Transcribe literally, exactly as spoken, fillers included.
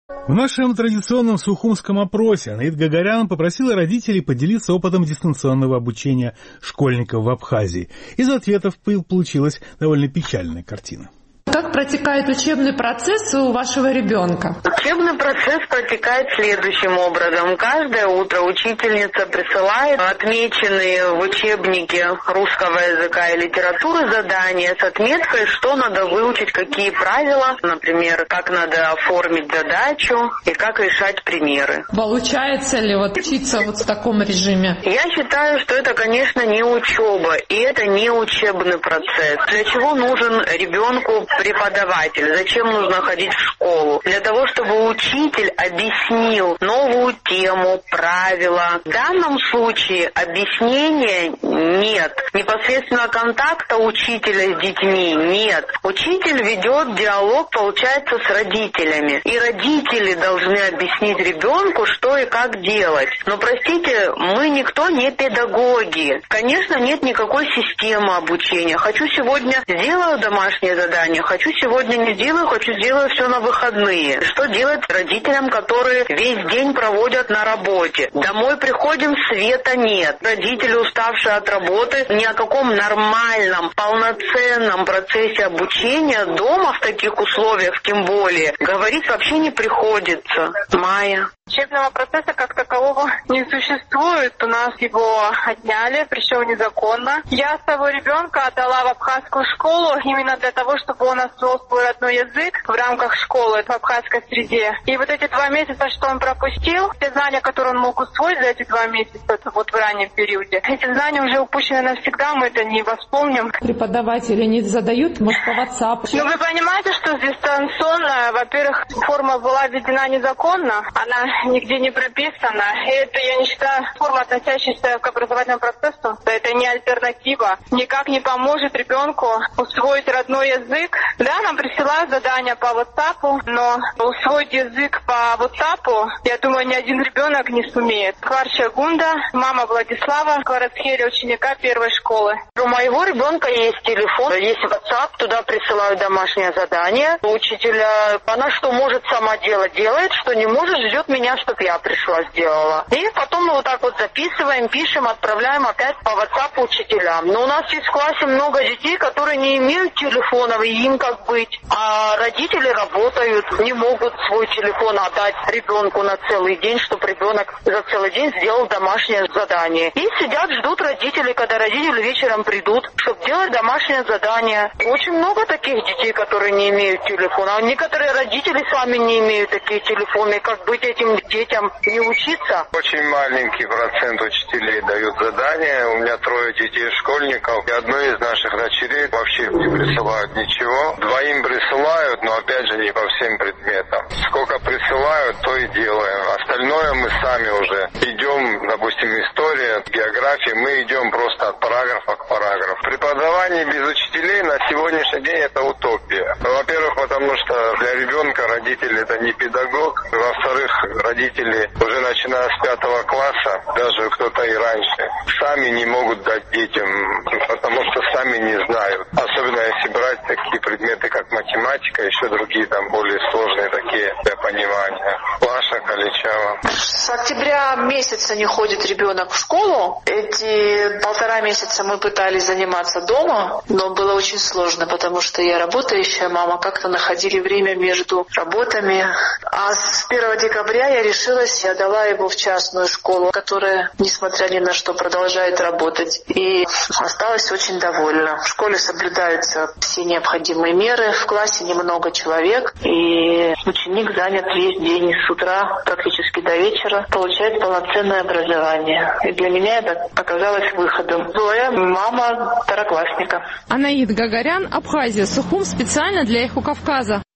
В нашем традиционном сухумском опросе Анаит Гагарян попросила родителей поделиться опытом дистанционного обучения школьников в Абхазии. Из ответов получилась довольно печальная картина. Как протекает учебный процесс у вашего ребенка? Учебный процесс протекает следующим образом. Каждое утро учительница присылает отмеченные в учебнике русского языка и литературы задания с отметкой, что надо выучить, какие правила, например, как надо оформить задачу и как решать примеры. Получается ли вот учиться вот в таком режиме? Я считаю, что это, конечно, не учеба, и это не учебный процесс. Для чего нужен ребенку преподаватель? Зачем нужно ходить в школу? Для того, чтобы учитель объяснил новую тему, правила. В данном случае объяснения нет. Непосредственно контакта учителя с детьми нет. Учитель ведет диалог, получается, с родителями. И родители должны объяснить ребенку, что и как делать. Но, простите, мы никто не педагоги. Конечно, нет никакой системы обучения. Хочу сегодня сделаю домашнее задание, хочу сегодня не сделаю, хочу сделаю все на выходные. Что делать родителям, которые весь день проводят на работе? Домой приходим, света нет. Родители, уставшие от работы, ни о каком нормальном, полноценном процессе обучения дома в таких условиях, тем более, говорить вообще не приходится. Майя. Учебного процесса как такового не существует. У нас его отняли, причем незаконно. Я своего ребенка отдала в абхазскую школу именно для того, чтобы он освоил свой родной язык в рамках школы в абхазской среде. И вот эти два месяца, что он пропустил, те знания, которые он мог усвоить за эти два месяца, вот в раннем периоде, эти знания уже упущены навсегда, мы это не восполним. Преподаватели не задают, может, по WhatsApp? Ну, вы понимаете, что дистанционно, во-первых, форма была введена незаконно, она нигде не прописано. И это, я не считаю, форма, относящаяся к образовательному процессу. Это не альтернатива. Никак не поможет ребенку усвоить родной язык. Да, нам присылают задания по WhatsApp, но усвоить язык по WhatsApp, я думаю, ни один ребенок не сумеет. Кварча Гунда, мама Владислава, Кварацхери, ученика первой школы. У моего ребенка есть телефон, есть WhatsApp, туда присылают домашнее задание. Учителя, она что может сама делать, делает, что не может, ждет меня, чтобы я пришла, сделала. И потом мы вот так вот записываем, пишем, отправляем опять по WhatsApp учителям. Но у нас есть в классе много детей, которые не имеют телефонов, и им как быть. А родители работают, не могут свой телефон отдать ребенку на целый день, чтобы ребенок за целый день сделал домашнее задание. И сидят, ждут родителей, когда родители вечером придут, чтобы делать домашнее задание. Очень много таких детей, которые не имеют телефона. А некоторые родители сами не имеют такие телефоны. Как быть этим детям не учиться? Очень маленький процент учителей дают задания. У меня трое детей-школьников. И одной из наших дочерей вообще не присылают ничего. Двоим присылают, но опять же не по всем предметам. Сколько присылают, то и делаем. Остальное мы сами уже идем, допустим, история, география, мы идем просто от параграфа к параграфу. Преподавание без учителей на сегодняшний день это утопия. Во-первых, потому что для ребенка родитель это не педагог. Во-вторых, родители уже начиная с пятого класса, даже кто-то и раньше, сами не могут дать детям, потому что сами не знают. Особенно если брать такие предметы, как математика, еще другие там более сложные такие для понимания. Паша Каличава. С октября месяца не ходит ребенок в школу. Эти полтора месяца мы пытались заниматься дома, но было очень сложно, потому что я работающая мама, как-то находили время между работами. А с первого декабря я решилась, я дала его в частную школу, которая, несмотря ни на что, продолжает работать. И осталась очень довольна. В школе соблюдаются все необходимые меры, в классе немного человек, и ученик занят весь день с утра практически до вечера, получает полноценное образование. И для меня это оказалось выходом. Зоя, мама второклассника. Анаит Гагарян, Абхазия, Сухум, специально для Эхо Кавказа.